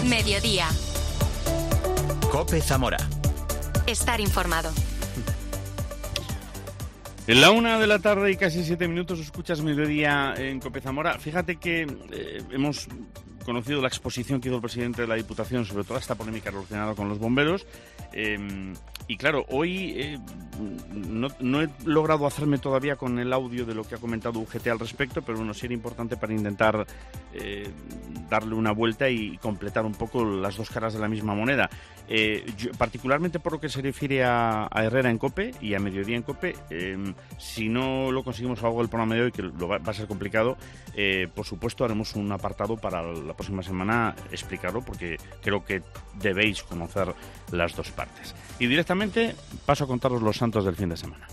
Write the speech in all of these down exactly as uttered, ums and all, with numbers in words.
Mediodía. COPE Zamora. Estar informado. En la una de la tarde y casi siete minutos escuchas Mediodía en COPE Zamora. Fíjate que eh, hemos conocido la exposición que hizo el presidente de la Diputación sobre toda esta polémica relacionada con los bomberos. Eh, y claro, hoy eh, no, no he logrado hacerme todavía con el audio de lo que ha comentado U G T al respecto, pero bueno, sí era importante para intentar eh, darle una vuelta y completar un poco las dos caras de la misma moneda. Eh, yo, particularmente por lo que se refiere a, a Herrera en COPE y a Mediodía en COPE, eh, si no lo conseguimos a lo largo del programa de hoy, que lo va, va a ser complicado, eh, por supuesto haremos un apartado para la próxima semana explicarlo, porque creo que debéis conocer las dos partes. Y directamente paso a contaros los santos del fin de semana.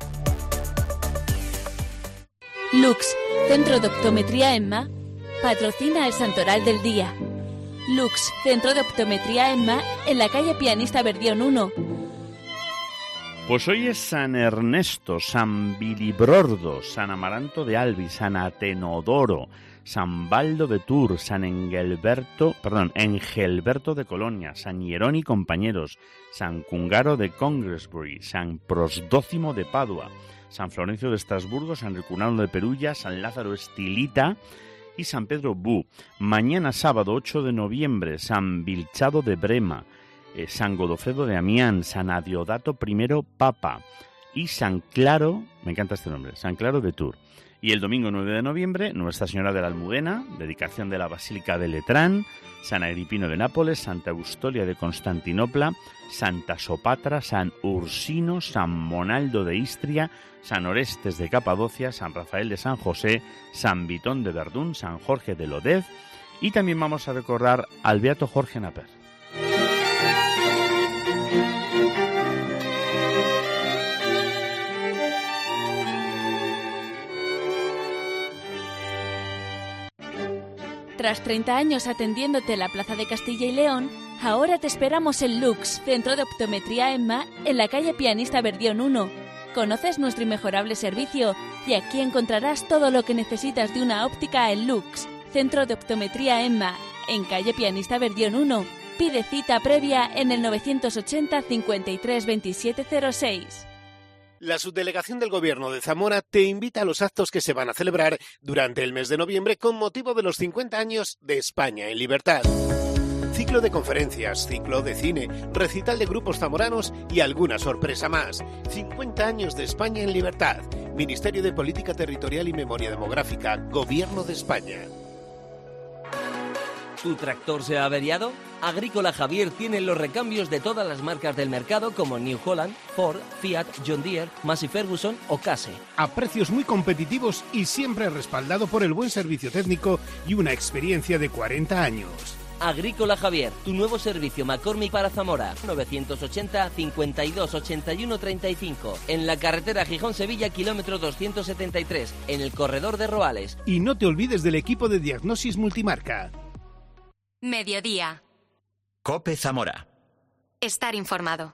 Lux, Centro de Optometría Emma, patrocina el Santoral del Día. Lux, Centro de Optometría Emma, en la calle Pianista Verdión uno. Pues hoy es San Ernesto, San Bilibrordo, San Amaranto de Albi, San Atenodoro, San Baldo de Tours, San Engelberto, perdón, Engelberto de Colonia, San Hierón y compañeros, San Cungaro de Congresbury, San Prosdócimo de Padua, San Florencio de Estrasburgo, San Ricunano de Perugia, San Lázaro Estilita y San Pedro Bú. Mañana sábado ocho de noviembre, San Vilchado de Brema, eh, San Godofredo de Amián, San Adiodato I Papa y San Claro, me encanta este nombre, San Claro de Tours. Y el domingo nueve de noviembre, Nuestra Señora de la Almudena, dedicación de la Basílica de Letrán, San Agripino de Nápoles, Santa Eustolia de Constantinopla, Santa Sopatra, San Ursino, San Monaldo de Istria, San Orestes de Capadocia, San Rafael de San José, San Vitón de Verdún, San Jorge de Lodez, y también vamos a recordar al beato Jorge Naper. Tras treinta años atendiéndote en la Plaza de Castilla y León, ahora te esperamos en Lux, Centro de Optometría Emma, en la calle Pianista Verdión uno. Conoces nuestro inmejorable servicio y aquí encontrarás todo lo que necesitas de una óptica en Lux, Centro de Optometría Emma, en calle Pianista Verdión uno. Pide cita previa en el novecientos ochenta, cincuenta y tres, veintisiete cero seis. La subdelegación del Gobierno de Zamora te invita a los actos que se van a celebrar durante el mes de noviembre con motivo de los cincuenta años de España en libertad. Ciclo de conferencias, ciclo de cine, recital de grupos zamoranos y alguna sorpresa más. cincuenta años de España en libertad. Ministerio de Política Territorial y Memoria Demográfica, Gobierno de España. ¿Tu tractor se ha averiado? Agrícola Javier tiene los recambios de todas las marcas del mercado como New Holland, Ford, Fiat, John Deere, Massey Ferguson o Case. A precios muy competitivos y siempre respaldado por el buen servicio técnico y una experiencia de cuarenta años. Agrícola Javier, tu nuevo servicio McCormick para Zamora, novecientos ochenta, cincuenta y dos, ochenta y uno, treinta y cinco, en la carretera Gijón-Sevilla, kilómetro doscientos setenta y tres, en el corredor de Roales. Y no te olvides del equipo de diagnosis multimarca. Mediodía. COPE Zamora. Estar informado.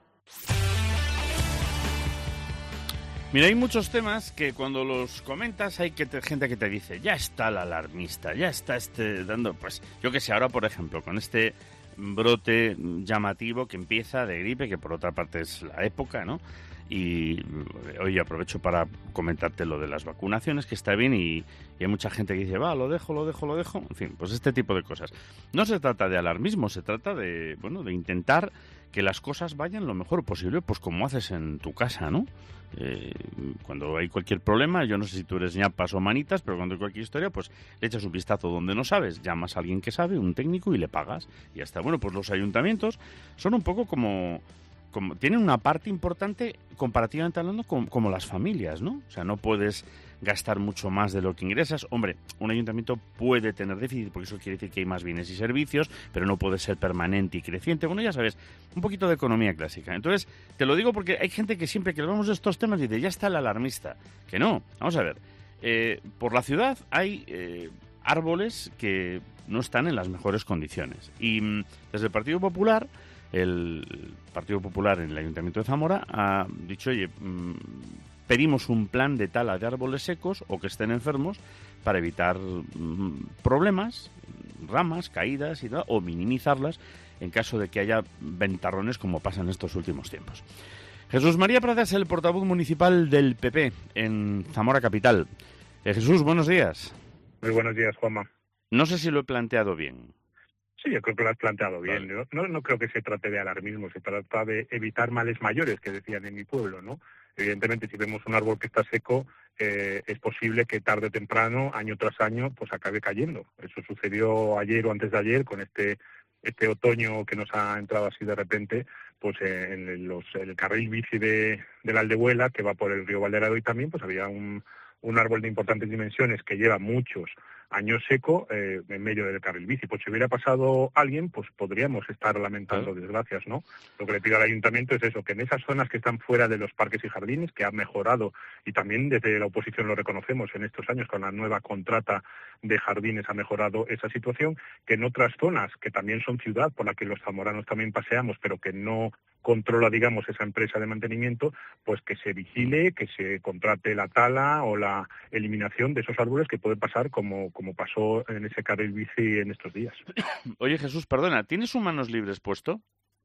Mira, hay muchos temas que cuando los comentas hay que te, gente que te dice, ya está el alarmista, ya está este dando, pues yo que sé, ahora por ejemplo, con este brote llamativo que empieza de gripe, que por otra parte es la época, ¿no? Y hoy aprovecho para comentarte lo de las vacunaciones, que está bien, y, y hay mucha gente que dice, va, lo dejo, lo dejo, lo dejo, en fin, pues este tipo de cosas. No se trata de alarmismo, se trata de, bueno, de intentar que las cosas vayan lo mejor posible, pues como haces en tu casa, ¿no? Eh, cuando hay cualquier problema, yo no sé si tú eres ñapas o manitas, pero cuando hay cualquier historia, pues le echas un vistazo donde no sabes, llamas a alguien que sabe, un técnico, y le pagas, y ya está. Bueno, pues los ayuntamientos son un poco como... Como, tienen una parte importante comparativamente hablando con, como las familias, ¿no? O sea, no puedes gastar mucho más de lo que ingresas. Hombre, un ayuntamiento puede tener déficit, porque eso quiere decir que hay más bienes y servicios, pero no puede ser permanente y creciente. Bueno, ya sabes, un poquito de economía clásica. Entonces, te lo digo porque hay gente que siempre que hablamos de estos temas dice, ya está el alarmista. Que no, vamos a ver. Eh, por la ciudad hay eh, árboles que no están en las mejores condiciones. Y mm, desde el Partido Popular... El Partido Popular en el Ayuntamiento de Zamora ha dicho, oye, mmm, pedimos un plan de tala de árboles secos o que estén enfermos para evitar mmm, problemas ramas caídas y tal, o minimizarlas en caso de que haya ventarrones como pasa en estos últimos tiempos. Jesús María Prada es el portavoz municipal del P P en Zamora Capital. Eh, Jesús, buenos días. Muy buenos días, Juanma. No sé si lo he planteado bien. Sí, yo creo que lo has planteado bien. Vale. No, no creo que se trate de alarmismo, se trata de evitar males mayores, que decían en mi pueblo, ¿no? Evidentemente, si vemos un árbol que está seco, eh, es posible que tarde o temprano, año tras año, pues acabe cayendo. Eso sucedió ayer o antes de ayer con este este otoño que nos ha entrado así de repente, pues eh, en los, el carril bici de, de la Aldehuela, que va por el río Valderado, y también pues había un, un árbol de importantes dimensiones que lleva muchos años seco eh, en medio del carril bici. Pues si hubiera pasado alguien, pues podríamos estar lamentando ¿Eh? desgracias, ¿no? Lo que le pido al ayuntamiento es eso, que en esas zonas que están fuera de los parques y jardines, que han mejorado, y también desde la oposición lo reconocemos en estos años con la nueva contrata de jardines ha mejorado esa situación, que en otras zonas que también son ciudad, por la que los zamoranos también paseamos, pero que no controla, digamos, esa empresa de mantenimiento, pues que se vigile, que se contrate la tala o la eliminación de esos árboles que puede pasar como, como pasó en ese carril bici en estos días. Oye, Jesús, perdona, ¿tienes un manos libres puesto?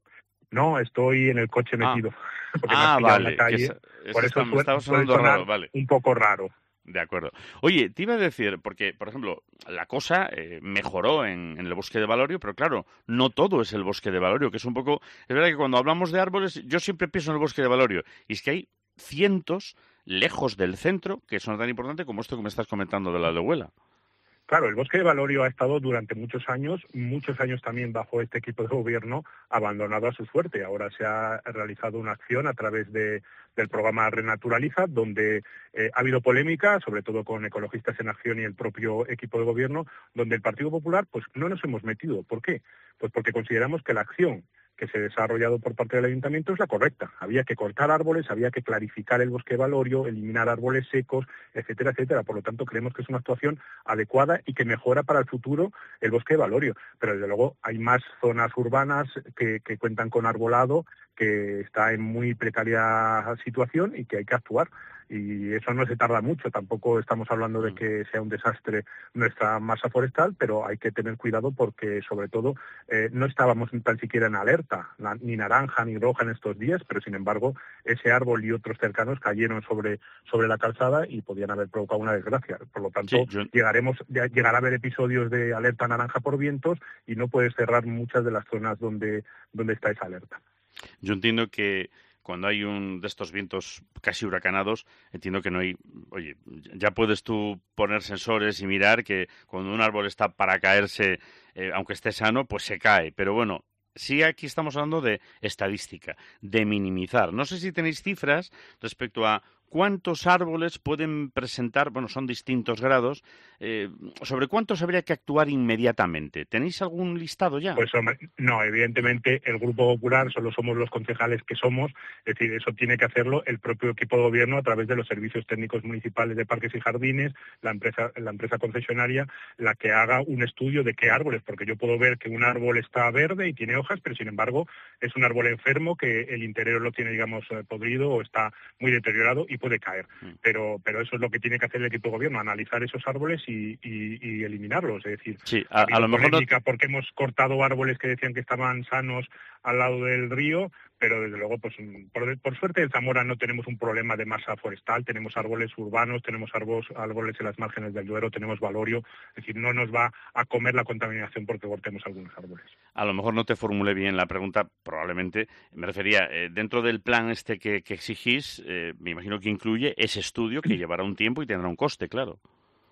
No, estoy en el coche metido. Ah, porque ah me has vale. en la calle, Es, es por eso está, estaba suena, sonando puede sonar raro, vale. un poco raro. De acuerdo. Oye, te iba a decir, porque, por ejemplo, la cosa eh, mejoró en, en el bosque de Valorio, pero claro, no todo es el bosque de Valorio, que es un poco... Es verdad que cuando hablamos de árboles, yo siempre pienso en el bosque de Valorio, y es que hay cientos lejos del centro que son tan importantes como esto que me estás comentando de la Aldehuela. Claro, el bosque de Valorio ha estado durante muchos años, muchos años también bajo este equipo de gobierno, abandonado a su suerte. Ahora se ha realizado una acción a través de, del programa Renaturaliza, donde eh, ha habido polémica, sobre todo con Ecologistas en Acción y el propio equipo de gobierno, donde el Partido Popular pues no nos hemos metido. ¿Por qué? Pues porque consideramos que la acción que se ha desarrollado por parte del ayuntamiento es la correcta. Había que cortar árboles, había que clarificar el bosque de Valorio, eliminar árboles secos, etcétera, etcétera. Por lo tanto, creemos que es una actuación adecuada y que mejora para el futuro el bosque de Valorio. Pero, desde luego, hay más zonas urbanas que, que cuentan con arbolado, que está en muy precaria situación y que hay que actuar. Y eso no se tarda mucho, tampoco estamos hablando de que sea un desastre nuestra masa forestal, pero hay que tener cuidado porque, sobre todo, eh, no estábamos tan siquiera en alerta, la, ni naranja ni roja en estos días, pero sin embargo ese árbol y otros cercanos cayeron sobre, sobre la calzada y podían haber provocado una desgracia. Por lo tanto, sí, yo... llegaremos, llegará a haber episodios de alerta naranja por vientos y no puedes cerrar muchas de las zonas donde, donde está esa alerta. Yo entiendo que cuando hay un de estos vientos casi huracanados, entiendo que no hay... Oye, ya puedes tú poner sensores y mirar que cuando un árbol está para caerse, eh, aunque esté sano, pues se cae. Pero bueno, sí aquí estamos hablando de estadística, de minimizar. No sé si tenéis cifras respecto a cuántos árboles pueden presentar, bueno, son distintos grados, eh, sobre cuántos habría que actuar inmediatamente. ¿Tenéis algún listado ya? Pues hombre, no, evidentemente el Grupo Popular solo somos los concejales que somos, es decir, eso tiene que hacerlo el propio equipo de gobierno a través de los servicios técnicos municipales de parques y jardines, la empresa, la empresa concesionaria, la que haga un estudio de qué árboles, porque yo puedo ver que un árbol está verde y tiene hojas, pero sin embargo es un árbol enfermo que el interior lo tiene, digamos, podrido o está muy deteriorado y puede caer. Pero pero eso es lo que tiene que hacer el equipo de gobierno, analizar esos árboles y, y, y eliminarlos. Es decir, sí, a, a lo mejor no... porque hemos cortado árboles que decían que estaban sanos al lado del río, pero desde luego, pues por, por suerte en Zamora no tenemos un problema de masa forestal, tenemos árboles urbanos, tenemos árboles, árboles en las márgenes del Duero, tenemos Valorio, es decir, no nos va a comer la contaminación porque cortemos algunos árboles. A lo mejor no te formulé bien la pregunta, probablemente, me refería, eh, dentro del plan este que, que exigís, eh, me imagino que incluye ese estudio que llevará un tiempo y tendrá un coste, claro.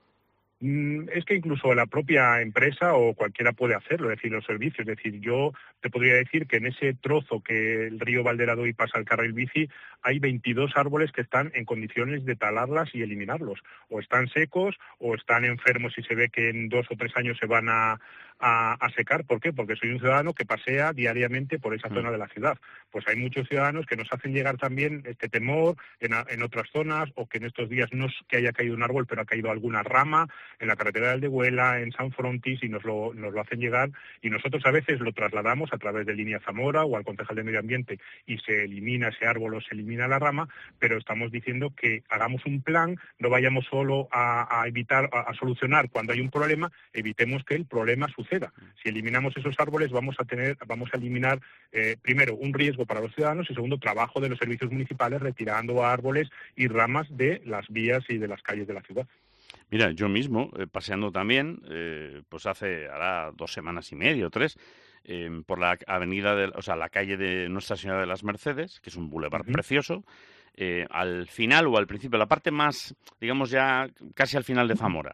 Es que incluso la propia empresa o cualquiera puede hacerlo, es decir, los servicios. Es decir, yo te podría decir que en ese trozo que el río Valderado y pasa al carril bici, hay veintidós árboles que están en condiciones de talarlas y eliminarlos. O están secos o están enfermos y se ve que en dos o tres años se van a, a, a secar. ¿Por qué? Porque soy un ciudadano que pasea diariamente por esa zona de la ciudad. Pues hay muchos ciudadanos que nos hacen llegar también este temor en, en otras zonas, o que en estos días no es que haya caído un árbol, pero ha caído alguna rama en la carretera de Aldehuela, en San Frontis, y nos lo, nos lo hacen llegar, y nosotros a veces lo trasladamos a través de Línea Zamora o al concejal de Medio Ambiente y se elimina ese árbol o se elimina la rama, pero estamos diciendo que hagamos un plan, no vayamos solo a, a evitar, a, a solucionar cuando hay un problema, evitemos que el problema suceda suceda. Si eliminamos esos árboles vamos a tener, vamos a eliminar eh, primero un riesgo para los ciudadanos y segundo trabajo de los servicios municipales retirando árboles y ramas de las vías y de las calles de la ciudad. Mira, yo mismo, eh, paseando también, eh, pues hace ahora dos semanas y medio, tres, eh, por la avenida, de, o sea, la calle de Nuestra Señora de las Mercedes, que es un bulevar uh-huh. precioso, eh, al final o al principio, la parte más, digamos ya casi al final de Zamora,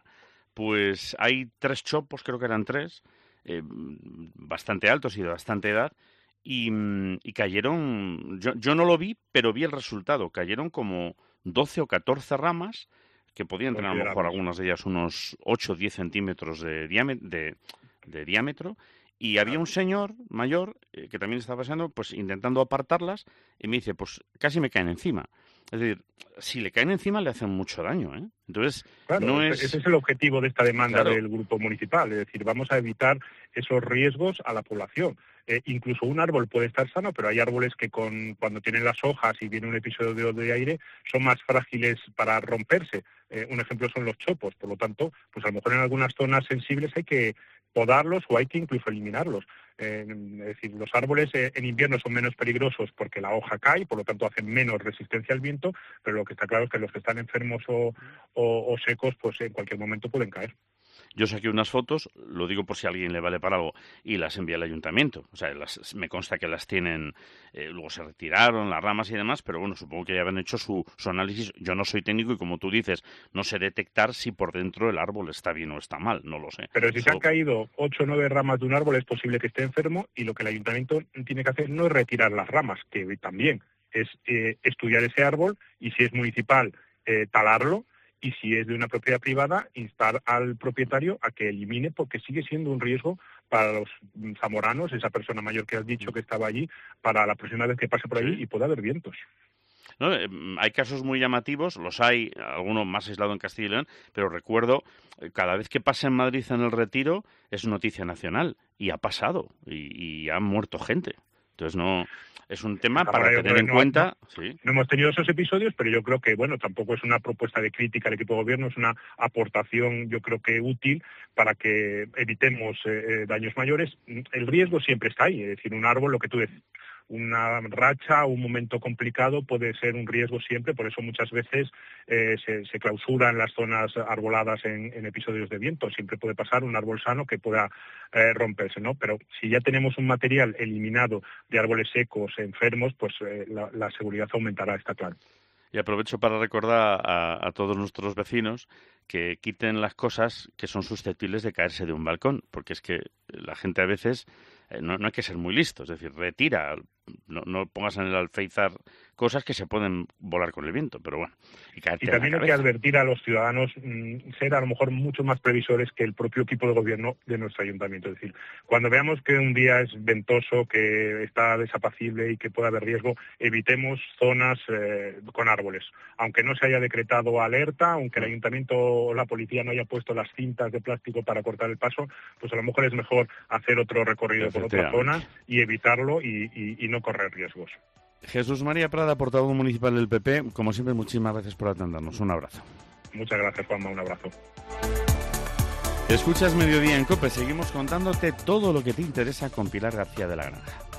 pues hay tres chopos, creo que eran tres, eh, bastante altos y de bastante edad, y, y cayeron, yo, yo no lo vi, pero vi el resultado, cayeron como doce o catorce ramas, que podían tener a lo mejor algunas de ellas unos ocho o diez centímetros de, diámet- de, de diámetro, y había un señor mayor eh, que también estaba paseando, pues intentando apartarlas, y me dice, pues casi me caen encima. Es decir, si le caen encima le hacen mucho daño, ¿eh? Entonces, claro, no ese, es... ese es el objetivo de esta demanda claro. del grupo municipal, es decir, vamos a evitar esos riesgos a la población. Eh, incluso un árbol puede estar sano, pero hay árboles que con, cuando tienen las hojas y viene un episodio de, de aire son más frágiles para romperse. Eh, un ejemplo son los chopos, por lo tanto, pues a lo mejor en algunas zonas sensibles hay que podarlos o hay que incluso eliminarlos. Eh, es decir, los árboles eh, en invierno son menos peligrosos porque la hoja cae, por lo tanto hacen menos resistencia al viento, pero lo que está claro es que los que están enfermos o, o, o secos, pues en cualquier momento pueden caer. Yo saqué unas fotos, lo digo por si a alguien le vale para algo, y las envié al ayuntamiento. O sea, las, me consta que las tienen, eh, luego se retiraron las ramas y demás, pero bueno, supongo que ya habían hecho su, su análisis. Yo no soy técnico y como tú dices, no sé detectar si por dentro el árbol está bien o está mal, no lo sé. Pero si Eso... se han caído ocho o nueve ramas de un árbol es posible que esté enfermo y lo que el ayuntamiento tiene que hacer no es retirar las ramas, que también es eh, estudiar ese árbol y si es municipal, eh, talarlo. Y si es de una propiedad privada, instar al propietario a que elimine, porque sigue siendo un riesgo para los zamoranos, esa persona mayor que has dicho que estaba allí, para la próxima vez que pase por allí y pueda haber vientos. No, eh, hay casos muy llamativos, los hay, algunos más aislados en Castilla y León, pero recuerdo, eh, cada vez que pasa en Madrid en el Retiro, es noticia nacional, y ha pasado, y, y ha muerto gente. Entonces no... Es un tema para Ahora, tener en no, cuenta. No, sí. no hemos tenido esos episodios, pero yo creo que, bueno, tampoco es una propuesta de crítica al equipo de gobierno, es una aportación, yo creo que útil para que evitemos eh, daños mayores. El riesgo siempre está ahí, es decir, un árbol, lo que tú decías, una racha, un momento complicado puede ser un riesgo siempre, por eso muchas veces eh, se, se clausuran las zonas arboladas en, en episodios de viento. Siempre puede pasar un árbol sano que pueda eh, romperse, ¿no? Pero si ya tenemos un material eliminado de árboles secos, enfermos, pues eh, la, la seguridad aumentará, está claro. Y aprovecho para recordar a, a todos nuestros vecinos que quiten las cosas que son susceptibles de caerse de un balcón, porque es que la gente a veces eh, no, no hay que ser muy listo, es decir, retira, no, no pongas en el alféizar cosas que se pueden volar con el viento, pero bueno. Y, y también hay que advertir a los ciudadanos, mmm, ser a lo mejor mucho más previsores que el propio equipo de gobierno de nuestro ayuntamiento. Es decir, cuando veamos que un día es ventoso, que está desapacible y que puede haber riesgo, evitemos zonas eh, con árboles. Aunque no se haya decretado alerta, aunque el ayuntamiento o la policía no haya puesto las cintas de plástico para cortar el paso, pues a lo mejor es mejor hacer otro recorrido por otra zona y evitarlo y, y, y no correr riesgos. Jesús María Prada, portavoz municipal del P P, como siempre, muchísimas gracias por atendernos. Un abrazo. Muchas gracias, Juanma. Un abrazo. Escuchas Mediodía en COPE. Seguimos contándote todo lo que te interesa con Pilar García de la Granja.